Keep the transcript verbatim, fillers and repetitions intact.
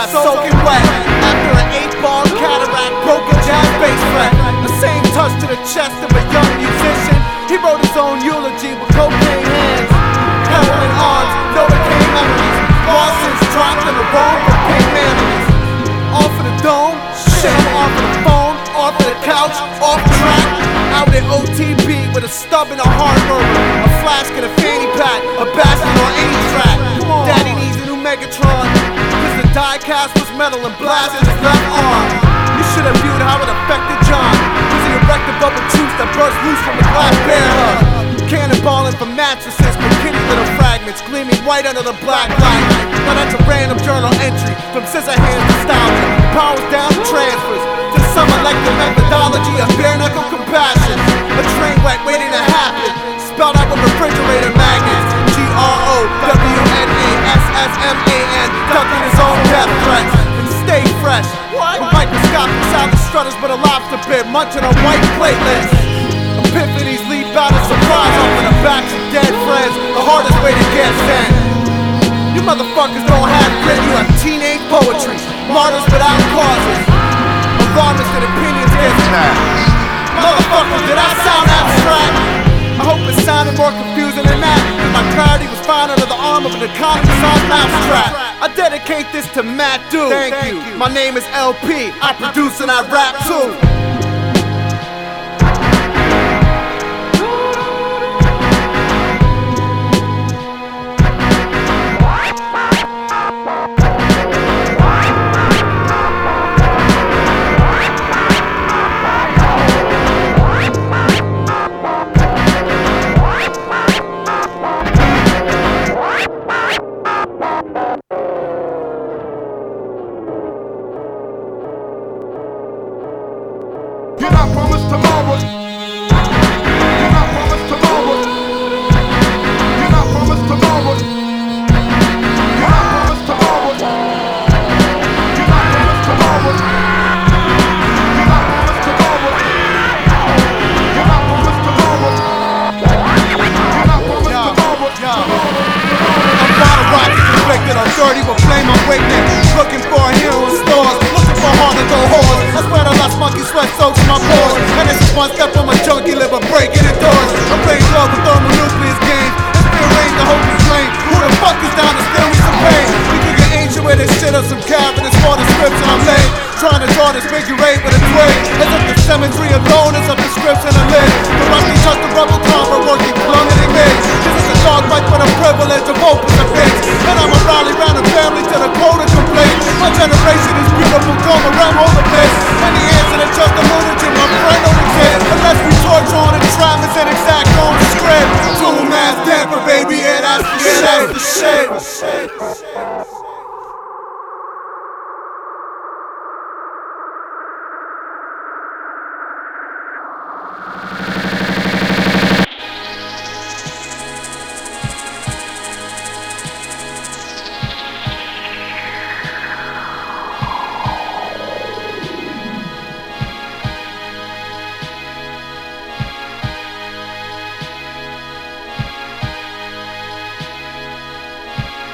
got soaking wet after an eight-ball cataract broke a jazz bass fret. The same touch to the chest of a young musician. He wrote his own eulogy with cocaine hands, heroin arms, Novocaine memories. Lawson's dropped in the wrong for pink memories. Off of the dome, shit, I'm off of the phone, off of the couch, off track. Out at O T B with a stub and a hard murder, a flask and a fanny pack, a bastard on any track. Daddy needs a new Megatron, cause the die cast was metal and blasted his left arm. You should have viewed how it affected John, cause he erected bubble juice that burst loose from the glass bear hug. Cannonballing from mattresses with kitty little fragments gleaming white under the black light. Now that's a random journal entry from scissor hands nostalgia. Powers down transfers to some elective methodology of bare knuckle compassion. A train wreck waiting to happen, spelled out with refrigerator magnets. G R O W N A S S M A N, ducking his own death threats. And stay fresh, from microscopic salad strutters but a lobster bit munching on white platelets. Epiphanies leap out of surprise off in the backs of dead friends, the hardest way to get sent. You motherfuckers don't have grit, you have teenage poetry, martyrs without causes, alarmists and opinions get mad. Motherfuckers, did I sound abstract? I hope it sounded more confusing than that, cause my clarity was found under the arm of an economist on mousetrap. I dedicate this to Matt Dude. Thank, Thank you. you. My name is L P, I produce and I rap too.